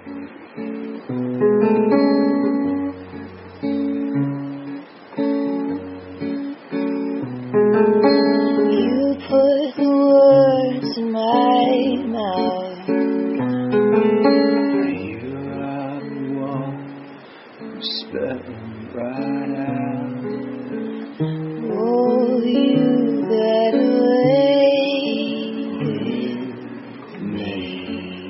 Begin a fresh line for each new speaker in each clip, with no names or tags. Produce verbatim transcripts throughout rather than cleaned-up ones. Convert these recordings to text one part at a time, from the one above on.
You put the words in my mouth.
You are the one who spit them right out.
Oh, you got away with me.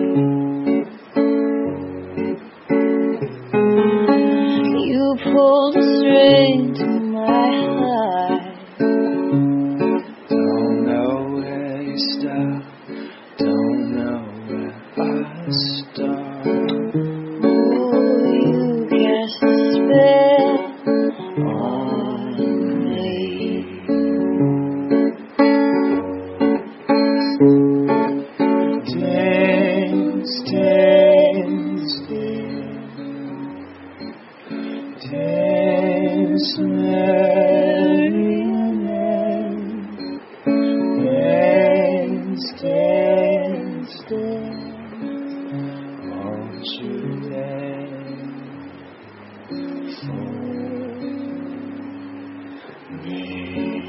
You pulled a string to my heart.
Don't know where you stop, don't know where I start.
Oh, you cast a spell on me.
Dance, dance, dance, dance, Mary, dance, dance, dance, won't you dance for me?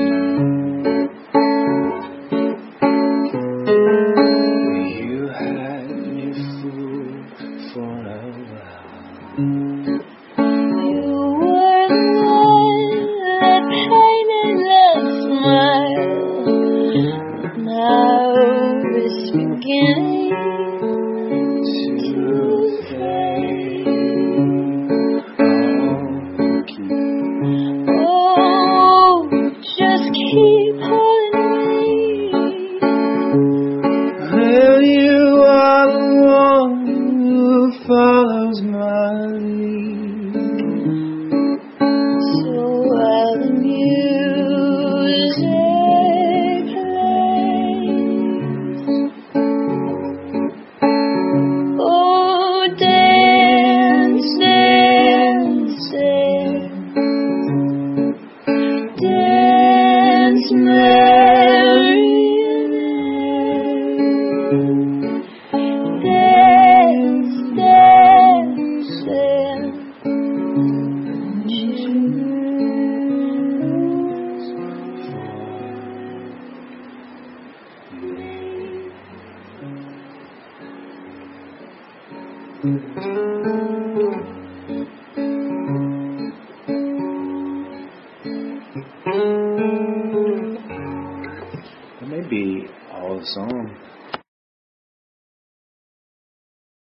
You had me fooled for a while.
You were the one that painted that smile. Now it's beginning
To fade. Oh, keep
oh, just keep holding me.
Well, you are the one who follows my lead.
So while the music plays, oh, dance, dance, dance, dance, Mary, dance, dance, dance.
That may be all the song.